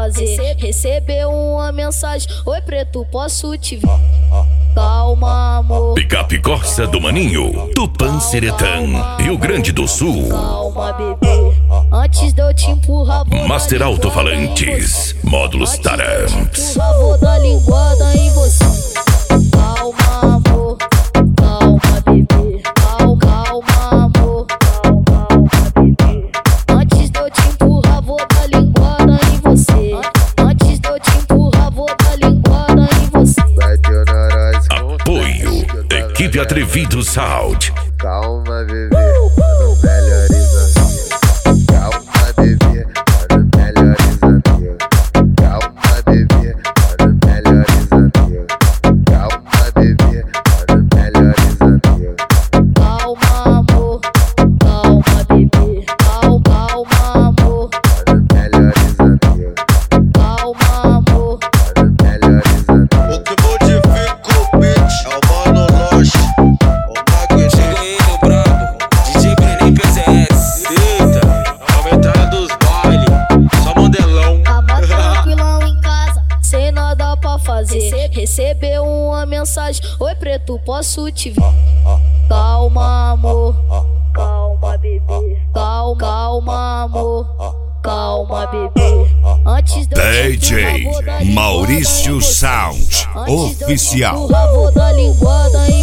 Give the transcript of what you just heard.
fazer. Recebeu uma mensagem: oi preto, posso te ver? Calma, amor. Picape Corsa do Maninho, Tupã-Seretã, Rio Grande do Sul. Calma, bebê, antes de eu te empurrar, vou Master Alto-Falantes, módulos Taramps. Vou dar linguada em você. Calma, amor. Calma, bebê. Calma, amor. Calma, bebê. Antes de eu te empurrar, vou dar linguada em você. Antes de eu te empurrar, vou dar linguada em você. Apoio, Equipe Atrevido Sound. Calma, bebê, não melhores amigos. Calma, bebê, não melhores amigos. Calma, bebê, não melhores amigos. Calma, bebê, não melhores amigos. Calma, amor. Calma, bebê. Calma, amor. Não melhores amigos. Calma, amor. Não melhores amigos. O que modifica o beat é o Mano Loche. O Magno chega aí, meu brabo. DJ Brenin PCS. Eita, aumentada dos bailes. Só modelão. Tava tranquilão em casa, sem nada pra fazer. Recebeu uma mensagem: oi preto, posso te ver? Calma, amor. Calma, bebê. Calma, amor. Calma, bebê. Antes de eu te DJ empurrar, vou dar linguada em Maurício você. Sound Antes de eu te Oficial. empurrar, vou dar linguada em